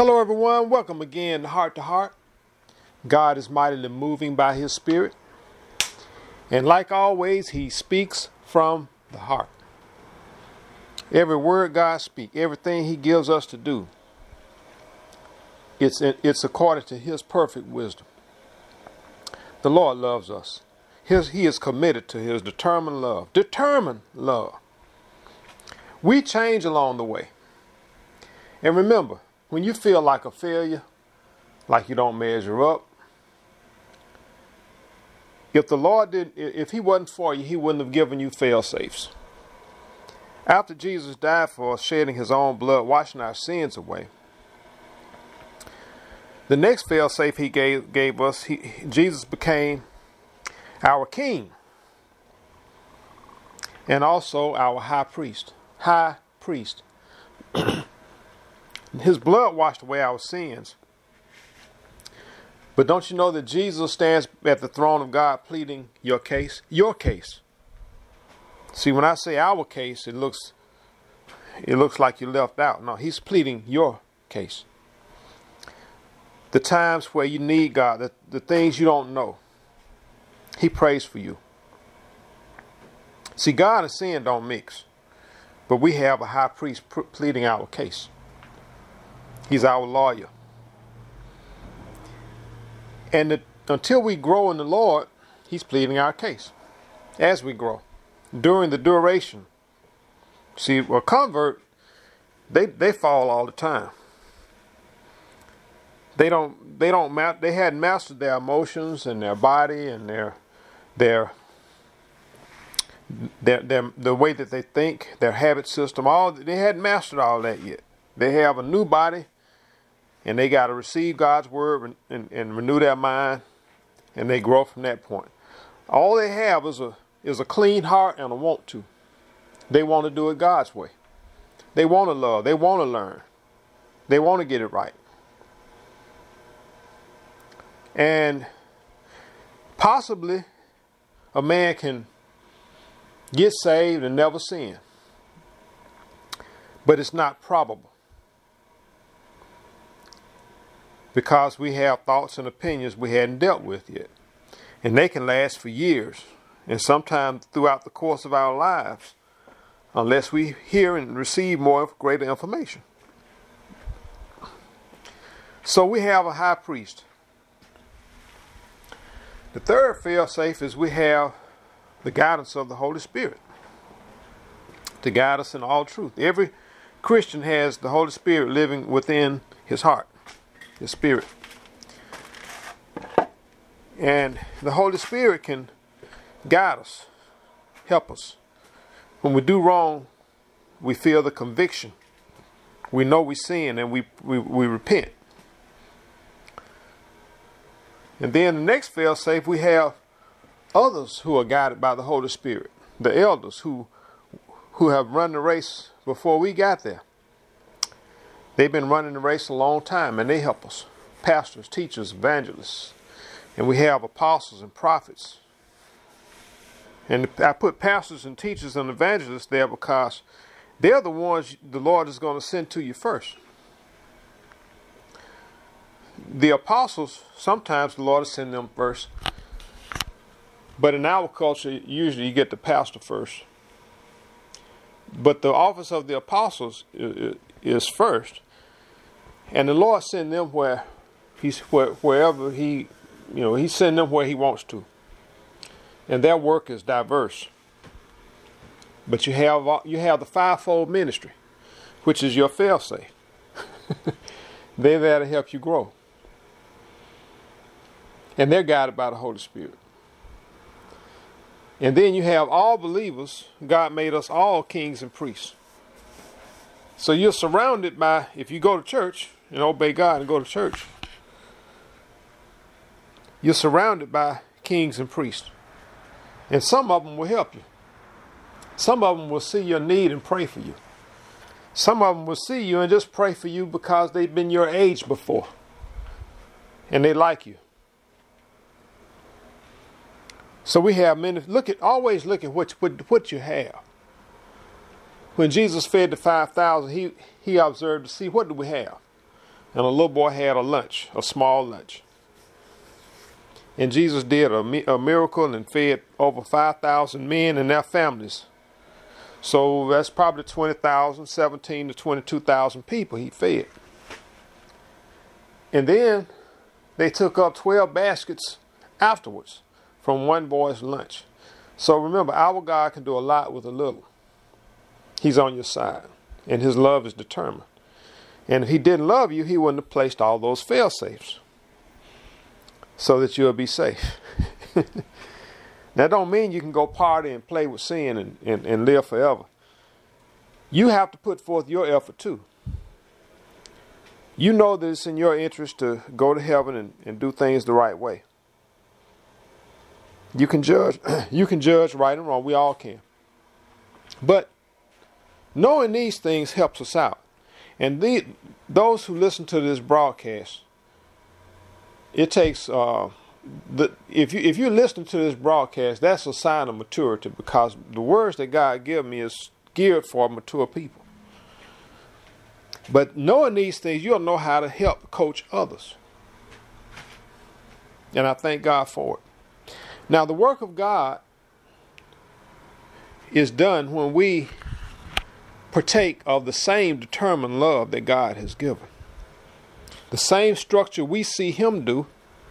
Hello everyone, welcome again to Heart to Heart. God is mightily moving by His Spirit. And like always, He speaks from the heart. Every word God speaks, everything He gives us to do, it's according to His perfect wisdom. The Lord loves us. He is committed to His determined love. Determined love. We change along the way. And remember, when you feel like a failure, like you don't measure up, if He wasn't for you, He wouldn't have given you fail-safes. After Jesus died for us, shedding His own blood, washing our sins away, the next fail-safe He gave us, Jesus became our King and also our high priest. High priest. His blood washed away our sins. But don't you know that Jesus stands at the throne of God pleading your case? Your case. See, when I say our case, it looks like you left out. No, He's pleading your case. The times where you need God, the things you don't know, He prays for you. See, God and sin don't mix. But we have a high priest pleading our case. He's our lawyer. And until we grow in the Lord, He's pleading our case. As we grow. During the duration. See, a convert, they fall all the time. They hadn't mastered their emotions and their body and the way that they think, their habit system, they hadn't mastered all that yet. They have a new body, and they got to receive God's word and renew their mind, and they grow from that point. All they have is a clean heart and a want to. They want to do it God's way. They want to love. They want to learn. They want to get it right. And possibly a man can get saved and never sin. But it's not probable. Because we have thoughts and opinions we hadn't dealt with yet. And they can last for years. And sometimes throughout the course of our lives. Unless we hear and receive more greater information. So we have a high priest. The third fail-safe is we have the guidance of the Holy Spirit. To guide us in all truth. Every Christian has the Holy Spirit living within his heart. His spirit. And the Holy Spirit can guide us, help us. When we do wrong, we feel the conviction. We know we sin and we repent. And then the next fail-safe, we have others who are guided by the Holy Spirit. The elders who have run the race before we got there. They've been running the race a long time, and they help us. Pastors, teachers, evangelists. And we have apostles and prophets. And I put pastors and teachers and evangelists there because they're the ones the Lord is going to send to you first. The apostles, sometimes the Lord will send them first. But in our culture, usually you get the pastor first. But the office of the apostles is first, and the Lord send them wherever He send them where He wants to, and their work is diverse. But you have the fivefold ministry, which is your fail-safe. They're there to help you grow, and they're guided by the Holy Spirit. And then you have all believers. God made us all kings and priests. So you're surrounded by, if you go to church and obey God and go to church, you're surrounded by kings and priests. And some of them will help you. Some of them will see your need and pray for you. Some of them will see you and just pray for you because they've been your age before. And they like you. So we have many. Always look at what you have. When Jesus fed the 5,000, he observed to see, what do we have? and a little boy had a small lunch. And Jesus did a miracle and fed over 5,000 men and their families. So that's probably 20,000, 17 to 22,000 people he fed. And then they took up 12 baskets afterwards from one boy's lunch. So remember, our God can do a lot with a little. He's on your side, and his love is determined. And if he didn't love you, he wouldn't have placed all those fail-safes so that you'll be safe. That don't mean you can go party and play with sin and live forever. You have to put forth your effort too. You know that it's in your interest to go to heaven and do things the right way. You can judge right and wrong. We all can. But knowing these things helps us out. And those who listen to this broadcast, it takes if you listen to this broadcast, that's a sign of maturity, because the words that God gives me is geared for mature people. But knowing these things, you'll know how to help coach others. And I thank God for it. Now, the work of God is done when we partake of the same determined love that God has given. The same structure we see him do,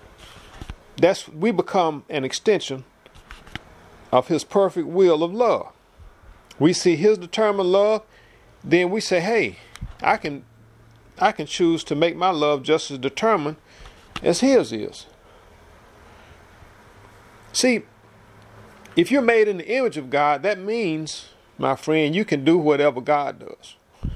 we become an extension of his perfect will of love. We see his determined love, then we say, hey, I can choose to make my love just as determined as his is. See, if you're made in the image of God, that means, my friend, you can do whatever God does.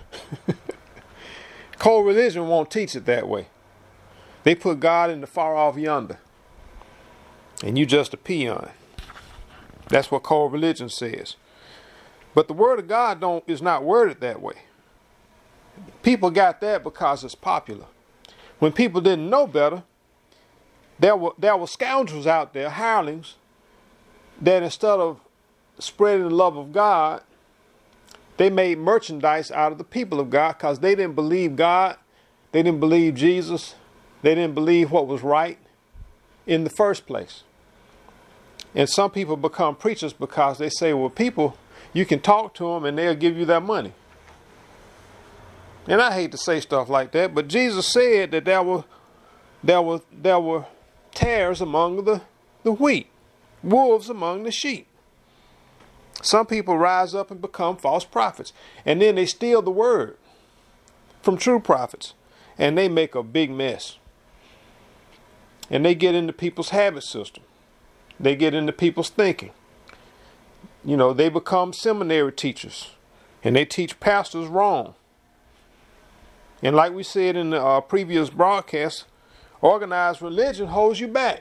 Co-religion won't teach it that way. They put God in the far off yonder, and you just a peon. That's what co-religion says. But the word of God is not worded that way. People got that because it's popular. When people didn't know better, there were scoundrels out there, hirelings, that instead of spreading the love of God, they made merchandise out of the people of God, because they didn't believe God, they didn't believe Jesus, they didn't believe what was right in the first place. And some people become preachers because they say, well, people, you can talk to them and they'll give you their money. And I hate to say stuff like that, but Jesus said that there were tares among the wheat, wolves among the sheep. Some people rise up and become false prophets, and then they steal the word from true prophets, and they make a big mess. And they get into people's habit system. They get into people's thinking. You know, they become seminary teachers, and they teach pastors wrong. And like we said in the previous broadcast, organized religion holds you back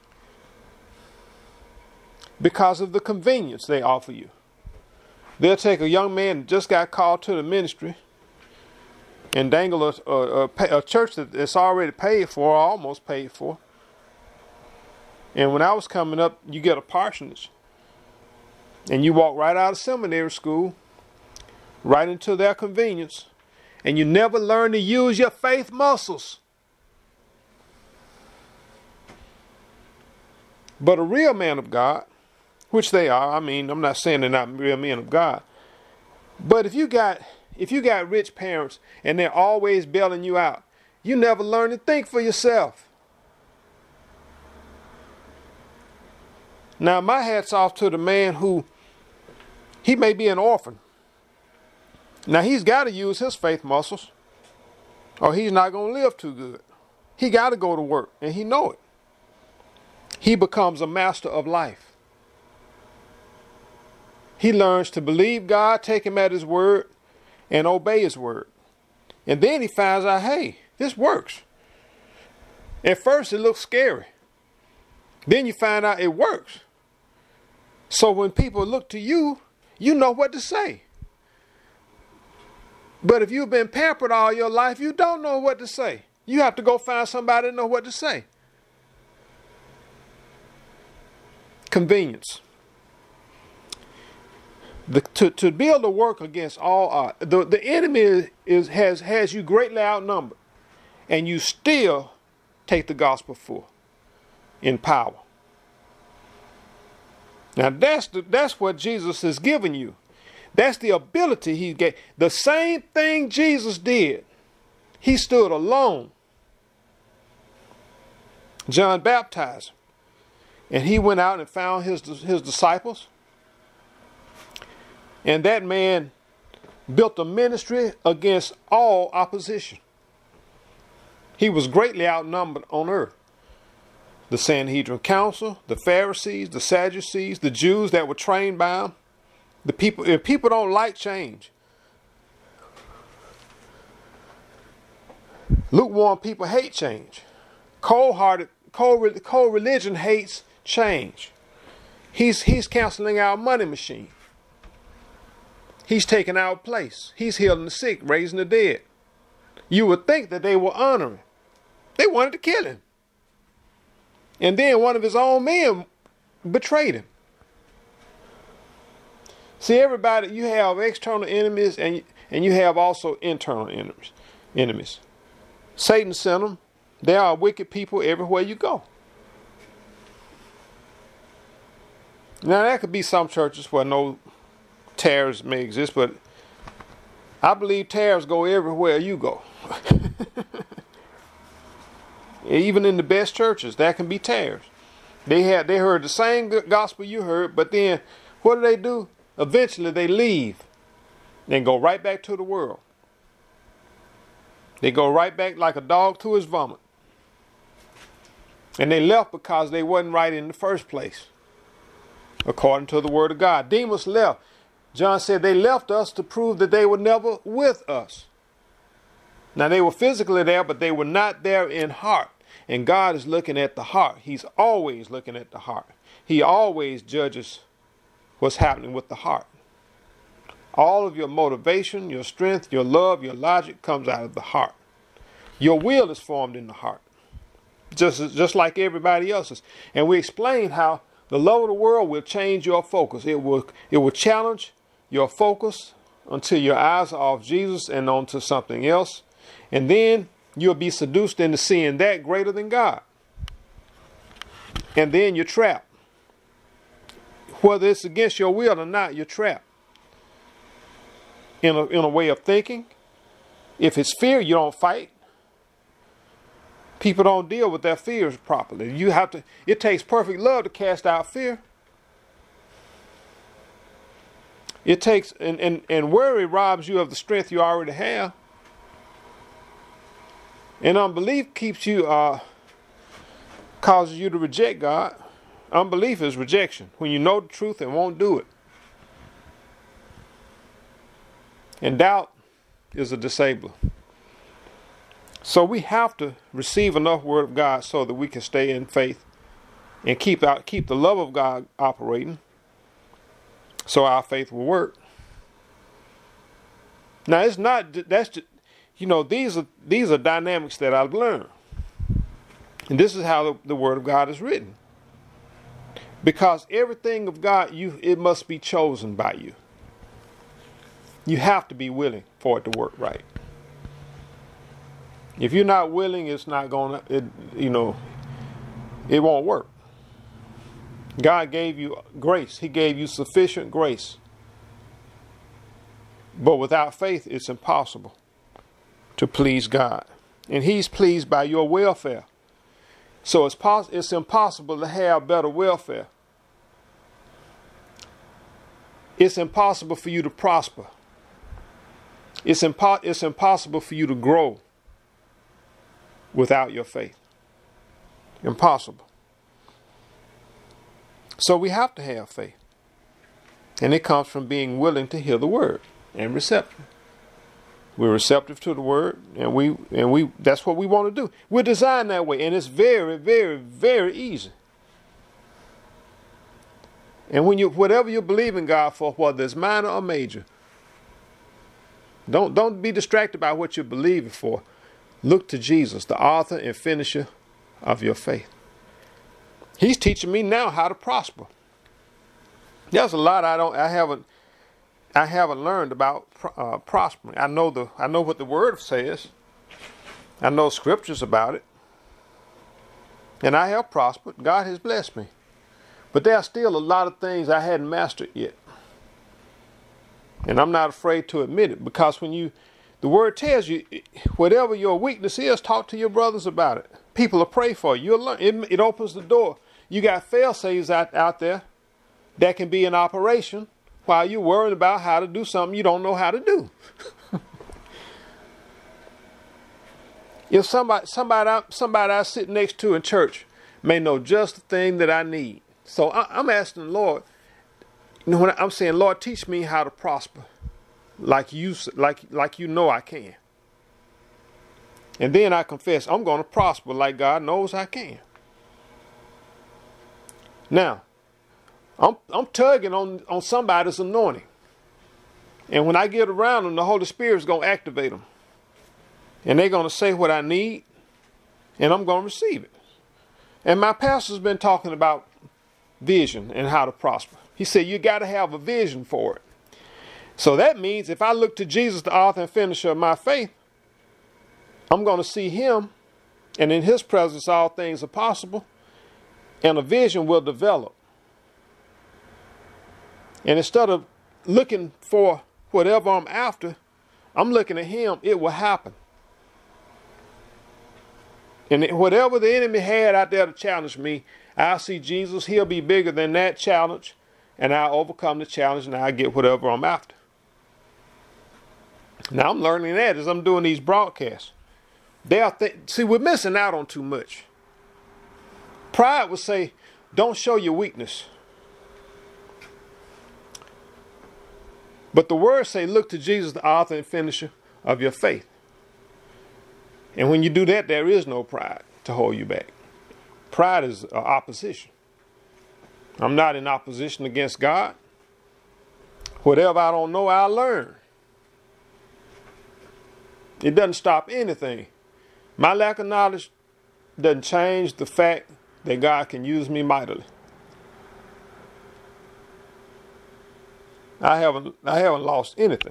because of the convenience they offer you. They'll take a young man that just got called to the ministry and dangle a church that's already paid for, or almost paid for. And when I was coming up, you get a parsonage, and you walk right out of seminary school, right into their convenience, and you never learn to use your faith muscles. But a real man of God, which they are, I mean, I'm not saying they're not real men of God, but if you got rich parents and they're always bailing you out, you never learn to think for yourself. Now, my hat's off to the man who, he may be an orphan. Now, he's got to use his faith muscles, or he's not going to live too good. He got to go to work, and he know it. He becomes a master of life. He learns to believe God, take him at his word, and obey his word. And then he finds out, hey, this works. At first, it looks scary. Then you find out it works. So when people look to you, you know what to say. But if you've been pampered all your life, you don't know what to say. You have to go find somebody to know what to say. Convenience. To be able to work against all odds, the enemy has you greatly outnumbered. and you still take the gospel full in power. Now that's what Jesus has given you. That's the ability he gave. The same thing Jesus did. He stood alone. John baptized, and he went out and found his disciples. And that man built a ministry against all opposition. He was greatly outnumbered on earth. The Sanhedrin Council, the Pharisees, the Sadducees, the Jews that were trained by him. The people, if people don't like change, lukewarm people hate change. Cold-hearted, cold religion hates change. He's canceling our money machine. He's taking our place. He's healing the sick, raising the dead. You would think that they were honoring. They wanted to kill him. And then one of his own men betrayed him. See, everybody, you have external enemies and you have also internal enemies. Satan sent them. There are wicked people everywhere you go. Now, there could be some churches where no tares may exist, but I believe tares go everywhere you go. Even in the best churches, there can be tares. They heard the same gospel you heard, but then what do? Eventually they leave and go right back to the world. They go right back like a dog to his vomit. And they left because they wasn't right in the first place, according to the word of God. Demas left. John said they left us to prove that they were never with us. Now they were physically there, but they were not there in heart. And God is looking at the heart. He's always looking at the heart. He always judges what's happening with the heart. All of your motivation, your strength, your love, your logic comes out of the heart. Your will is formed in the heart, just like everybody else's. And we explained how the love of the world will change your focus. It will challenge your focus until your eyes are off Jesus and onto something else. And then you'll be seduced into seeing that greater than God. And then you're trapped. Whether it's against your will or not, you're trapped in a way of thinking. If it's fear, you don't fight. People don't deal with their fears properly. It takes perfect love to cast out fear. It takes, and worry robs you of the strength you already have. And unbelief causes you to reject God. Unbelief is rejection, when you know the truth and won't do it. And doubt is a disabler. So we have to receive enough word of God so that we can stay in faith and keep the love of God operating, so our faith will work. Now it's not that's just, these are dynamics that I've learned, and this is how the word of God is written. Because everything of God, it must be chosen by you. You have to be willing for it to work right. If you're not willing, it's not gonna. It won't work. God gave you grace. He gave you sufficient grace. But without faith, it's impossible to please God. And He's pleased by your welfare. So it's impossible to have better welfare. It's impossible for you to prosper. It's impossible for you to grow without your faith. Impossible. So we have to have faith. And it comes from being willing to hear the word and receptive. We're receptive to the word, and we that's what we want to do. We're designed that way, and it's very, very, very easy. And whatever you believe in God for, whether it's minor or major, don't be distracted by what you're believing for. Look to Jesus, the author and finisher of your faith. He's teaching me now how to prosper. There's a lot I haven't learned about prospering. I know what the word says, I know scriptures about it. And I have prospered. God has blessed me. But there are still a lot of things I hadn't mastered yet. And I'm not afraid to admit it, because the word tells you, whatever your weakness is, talk to your brothers about it. People will pray for you. You'll learn. It opens the door. You got fail-safes out there that can be in operation while you're worrying about how to do something you don't know how to do. If somebody I sit next to in church may know just the thing that I need. So I'm asking the Lord, when I'm saying, Lord, teach me how to prosper like you know I can. And then I confess, I'm going to prosper like God knows I can. Now, I'm tugging on somebody's anointing. And when I get around them, the Holy Spirit's going to activate them. And they're going to say what I need, and I'm going to receive it. And my pastor's been talking about vision and how to prosper. He said you got to have a vision for it. So that means if I look to Jesus, the author and finisher of my faith, I'm going to see him, and in his presence all things are possible, and a vision will develop. And instead of looking for whatever I'm after, I'm looking at him, it will happen. And whatever the enemy had out there to challenge me, I'll see Jesus. He'll be bigger than that challenge. And I'll overcome the challenge and I'll get whatever I'm after. Now I'm learning that as I'm doing these broadcasts. See, we're missing out on too much. Pride would say, don't show your weakness. But the words say, look to Jesus, the author and finisher of your faith. And when you do that, there is no pride to hold you back. Pride is opposition. I'm not in opposition against God. Whatever I don't know, I'll learn. It doesn't stop anything. My lack of knowledge doesn't change the fact that God can use me mightily. I haven't lost anything.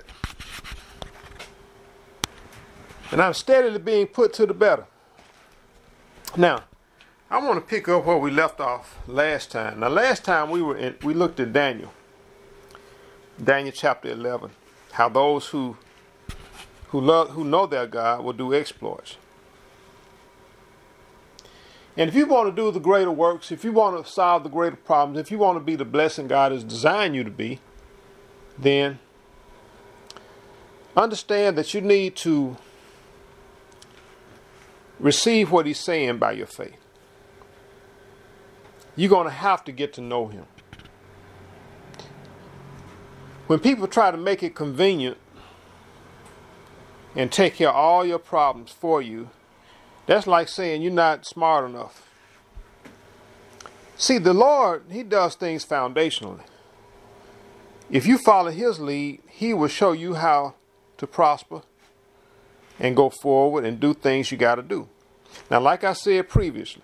And I'm steadily being put to the better. Now, I want to pick up where we left off last time. Now, last time we looked at Daniel chapter 11, how those who know their God will do exploits. And if you want to do the greater works, if you want to solve the greater problems, if you want to be the blessing God has designed you to be, then understand that you need to receive what he's saying by your faith. You're going to have to get to know him. When people try to make it convenient and take care of all your problems for you, that's like saying you're not smart enough. See, the Lord, he does things foundationally. If you follow his lead, he will show you how to prosper and go forward and do things you got to do. Now, like I said previously,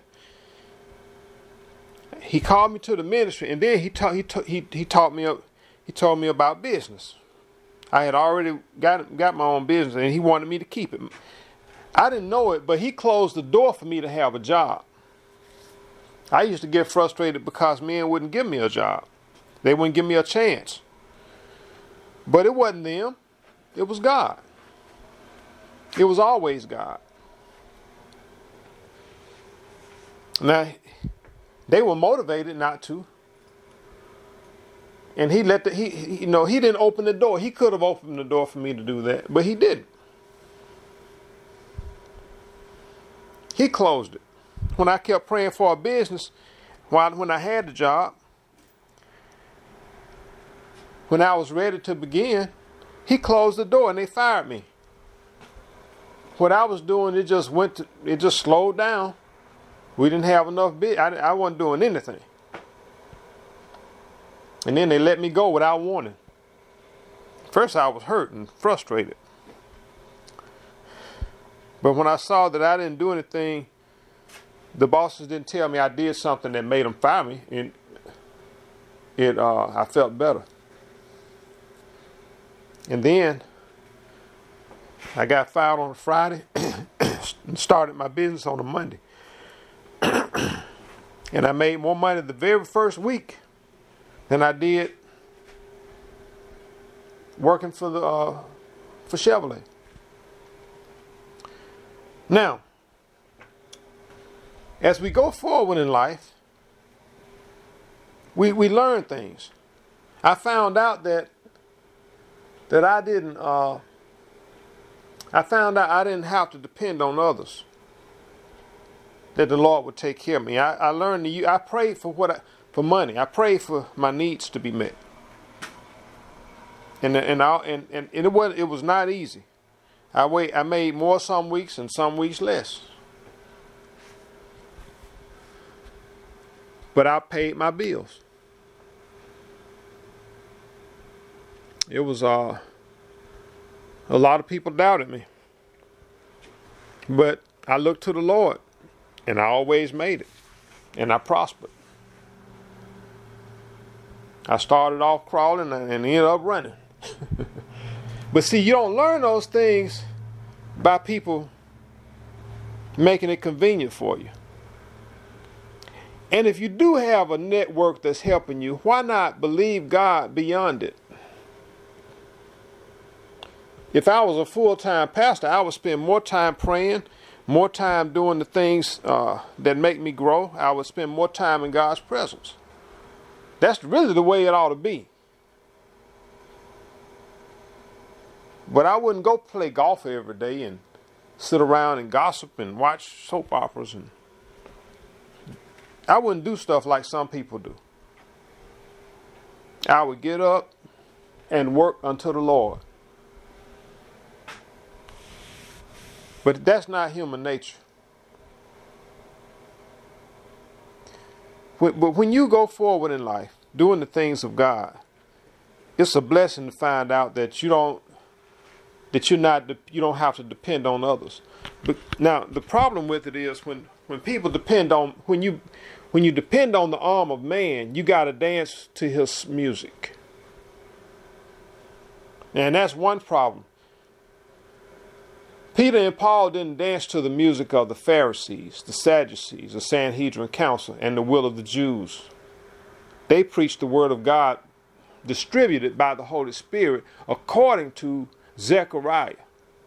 he called me to the ministry, and then he told me about business. I had already got my own business, and he wanted me to keep it. I didn't know it, but he closed the door for me to have a job. I used to get frustrated because men wouldn't give me a job. They wouldn't give me a chance. But it wasn't them. It was God. It was always God. Now, they were motivated not to. And he didn't open the door. He could have opened the door for me to do that, but he didn't. He closed it. When I kept praying for a business, when I had the job, when I was ready to begin, he closed the door and they fired me. What I was doing, it just slowed down. We didn't have enough bid. I wasn't doing anything. And then they let me go without warning. First I was hurt and frustrated. But when I saw that I didn't do anything, the bosses didn't tell me I did something that made them fire me, and I felt better. And then I got fired on a Friday. started my business on a Monday. And I made more money the very first week than I did working for Chevrolet. Now, as we go forward in life, we learn things. I found out that I didn't have to depend on others. That the Lord would take care of me. I learned I prayed for money. I prayed for my needs to be met. And it was not easy. I made more some weeks and some weeks less. But I paid my bills. It was a lot of people doubted me. But I looked to the Lord. And I always made it. And I prospered. I started off crawling and ended up running. But see, you don't learn those things by people making it convenient for you. And if you do have a network that's helping you, why not believe God beyond it? If I was a full-time pastor, I would spend more time praying, more time doing the things that make me grow. I would spend more time in God's presence. That's really the way it ought to be. But I wouldn't go play golf every day and sit around and gossip and watch soap operas. And I wouldn't do stuff like some people do. I would get up and work unto the Lord. But that's not human nature. But when you go forward in life, doing the things of God, it's a blessing to find out that you don't have to depend on others. But now the problem with it is when people depend on when you depend on the arm of man, you got to dance to his music. And that's one problem. Peter and Paul didn't dance to the music of the Pharisees, the Sadducees, the Sanhedrin Council, and the will of the Jews. They preached the word of God distributed by the Holy Spirit according to Zechariah.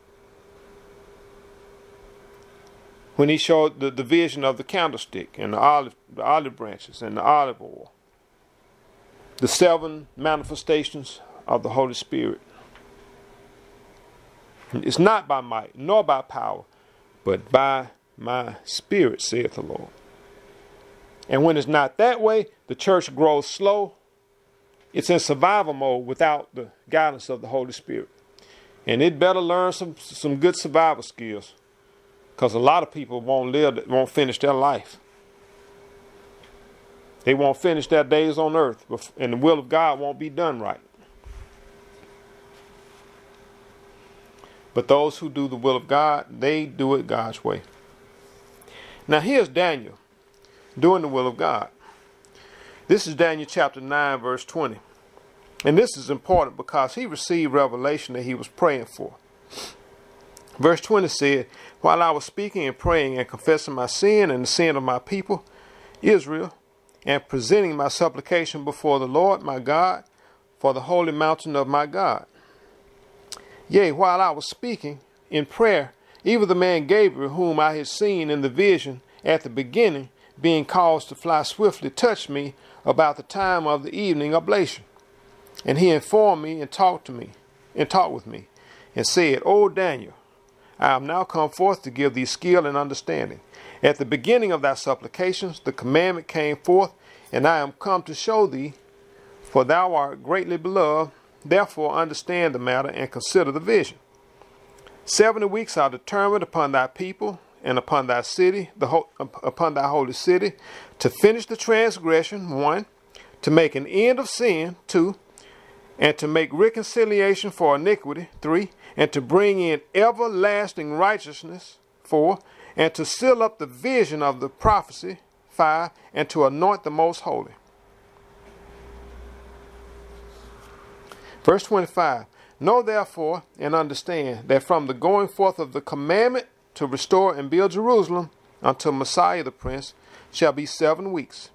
When he showed the vision of the candlestick and the olive branches and the olive oil. The 7 manifestations of the Holy Spirit. It's not by might, nor by power, but by my Spirit, saith the Lord. And when it's not that way, the church grows slow. It's in survival mode without the guidance of the Holy Spirit. And it better learn some good survival skills, because a lot of people won't finish their life. They won't finish their days on earth, and the will of God won't be done right. But those who do the will of God, they do it God's way. Now here's Daniel doing the will of God. This is Daniel chapter 9, verse 20. And this is important because he received revelation that he was praying for. Verse 20 said, while I was speaking and praying and confessing my sin and the sin of my people, Israel, and presenting my supplication before the Lord my God for the holy mountain of my God. Yea, while I was speaking in prayer, even the man Gabriel, whom I had seen in the vision at the beginning, being caused to fly swiftly, touched me about the time of the evening oblation. And he informed me and talked with me, and said, O Daniel, I am now come forth to give thee skill and understanding. At the beginning of thy supplications, the commandment came forth, and I am come to show thee, for thou art greatly beloved. Therefore understand the matter and consider the vision. 70 weeks are determined upon thy people and upon thy city, upon thy holy city, to finish the transgression, 1, to make an end of sin, 2, and to make reconciliation for iniquity, 3, and to bring in everlasting righteousness, 4, and to seal up the vision of the prophecy, 5, and to anoint the most holy. Verse 25, know therefore and understand that from the going forth of the commandment to restore and build Jerusalem unto Messiah the Prince shall be 7 weeks,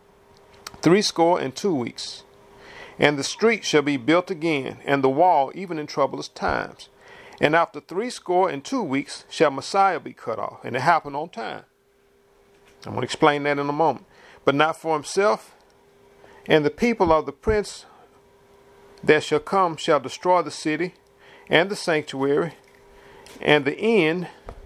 62 weeks. And the street shall be built again, and the wall even in troublous times. And after 62 weeks shall Messiah be cut off. And it happened on time. I'm going to explain that in a moment. But not for himself. And the people of the prince that shall come shall destroy the city and the sanctuary, and the end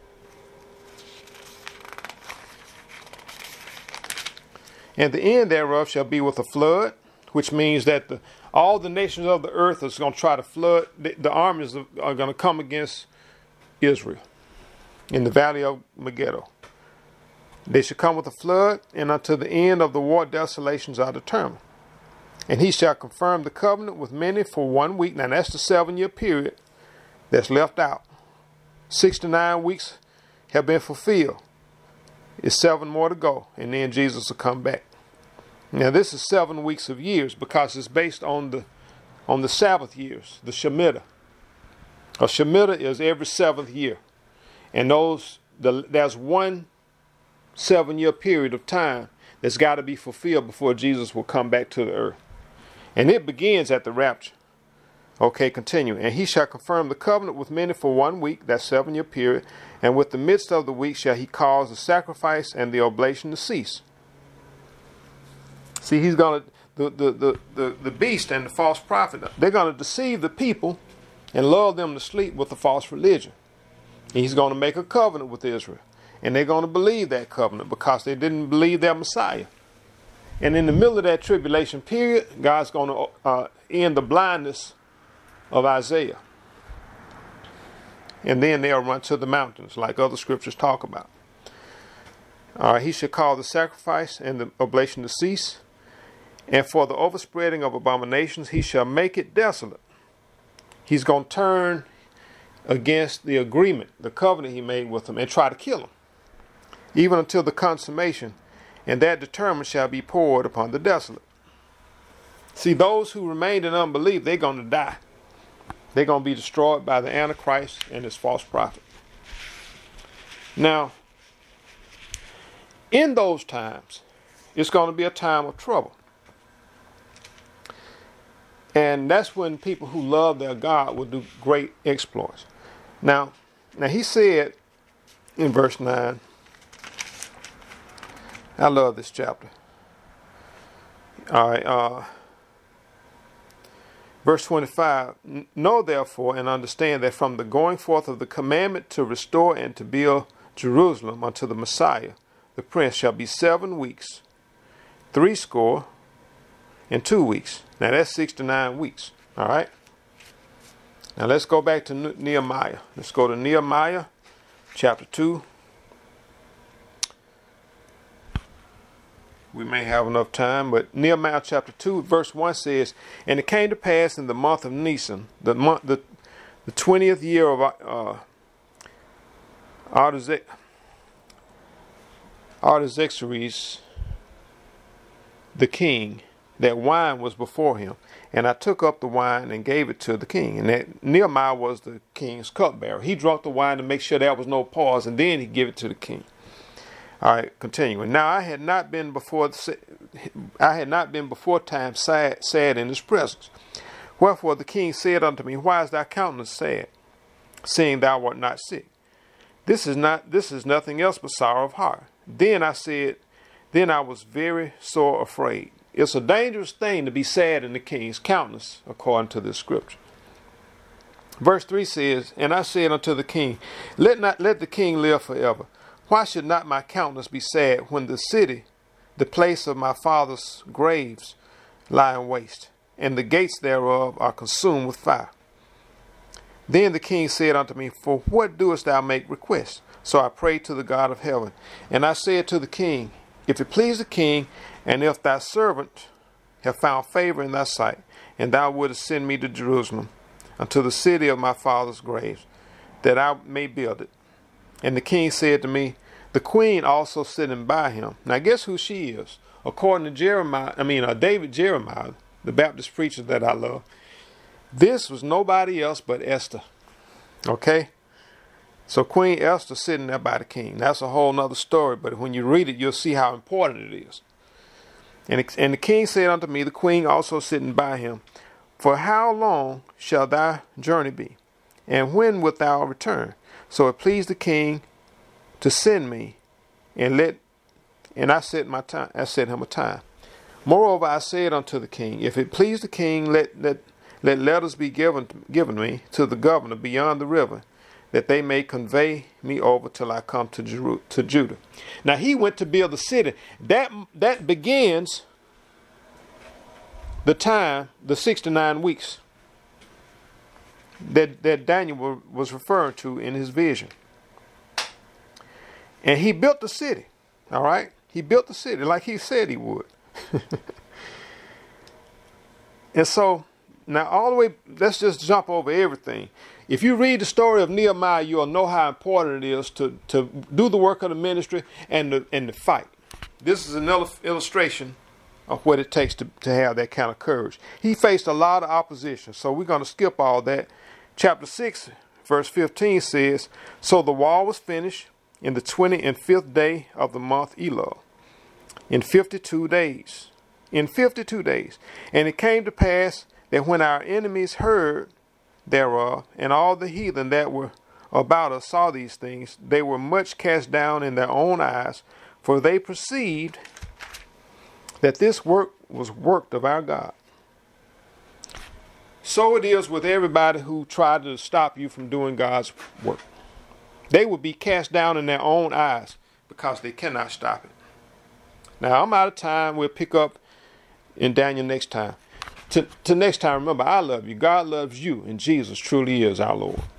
thereof shall be with a flood, which means that all the nations of the earth is going to try to flood. The armies are going to come against Israel in the valley of Megiddo. They shall come with a flood, and unto the end of the war desolations are determined. And he shall confirm the covenant with many for 1 week. Now that's the 7-year period that's left out. 69 weeks have been fulfilled. It's 7 more to go, and then Jesus will come back. Now this is 7 weeks of years because it's based on the Sabbath years, the Shemitah. A Shemitah is every 7th year, and there's one 7-year period of time that's got to be fulfilled before Jesus will come back to the earth, and it begins at the rapture. Okay, continue. And he shall confirm the covenant with many for 1 week, that 7-year period, and with the midst of the week shall he cause the sacrifice and the oblation to cease. See, he's going to, the beast and the false prophet, they're going to deceive the people and lull them to sleep with the false religion. And he's going to make a covenant with Israel. And they're going to believe that covenant because they didn't believe their Messiah. And in the middle of that tribulation period, God's going to end the blindness of Isaiah. And then they'll run to the mountains like other scriptures talk about. He shall call the sacrifice and the oblation to cease. And for the overspreading of abominations, he shall make it desolate. He's going to turn against the agreement, the covenant he made with them, and try to kill them, even until the consummation, and that determined shall be poured upon the desolate. See, those who remained in unbelief, they're going to die. They're going to be destroyed by the Antichrist and his false prophet. Now, in those times, it's going to be a time of trouble. And that's when people who love their God will do great exploits. Now he said in verse 9, I love this chapter. All right, verse 25, know therefore and understand that from the going forth of the commandment to restore and to build Jerusalem unto the Messiah, the Prince, shall be 7 weeks, 62 weeks. Now that's 69 weeks. All right. Now let's go back to Nehemiah. Let's go to Nehemiah chapter 2. We may have enough time, but Nehemiah chapter 2 verse 1 says, and it came to pass in the month of Nisan, the 20th year of Artaxerxes the king, that wine was before him. And I took up the wine and gave it to the king. And that Nehemiah was the king's cupbearer. He drank the wine to make sure there was no pause, and then he gave it to the king. All right, continuing. Now I had not been before time sad in his presence. Wherefore the king said unto me, why is thy countenance sad, seeing thou art not sick? This is nothing else but sorrow of heart. Then I was very sore afraid. It's a dangerous thing to be sad in the king's countenance, according to this scripture. Verse 3 says, and I said unto the king, let the king live forever. Why should not my countenance be sad when the city, the place of my father's graves, lie waste, and the gates thereof are consumed with fire? Then the king said unto me, for what doest thou make request? So I prayed to the God of heaven. And I said to the king, if it please the king, and if thy servant have found favor in thy sight, and thou wouldest send me to Jerusalem, unto the city of my father's graves, that I may build it. And the king said to me, the queen also sitting by him. Now guess who she is? According to David Jeremiah, the Baptist preacher that I love, this was nobody else but Esther. Okay? So Queen Esther sitting there by the king. That's a whole nother story, but when you read it, you'll see how important it is. And the king said unto me, the queen also sitting by him, for how long shall thy journey be? And when wilt thou return? So it pleased the king to send me, and I set him a time. Moreover, I said unto the king, if it please the king, let letters be given me to the governor beyond the river, that they may convey me over till I come to Judah. Now he went to build the city. That begins the time, the 69 weeks that Daniel was referring to in his vision. And he built the city. All right? He built the city like he said he would. And so, now all the way, let's just jump over everything. If you read the story of Nehemiah, you'll know how important it is to do the work of the ministry and to fight. This is an illustration of what it takes to have that kind of courage. He faced a lot of opposition, so we're going to skip all that. Chapter 6, verse 15 says, so the wall was finished in the 25th day of the month Elul, in 52 days. In 52 days. And it came to pass that when our enemies heard thereof, and all the heathen that were about us saw these things, they were much cast down in their own eyes, for they perceived that this work was worked of our God. So it is with everybody who tried to stop you from doing God's work. They will be cast down in their own eyes because they cannot stop it. Now, I'm out of time. We'll pick up in Daniel next time. To next time, remember, I love you. God loves you, and Jesus truly is our Lord.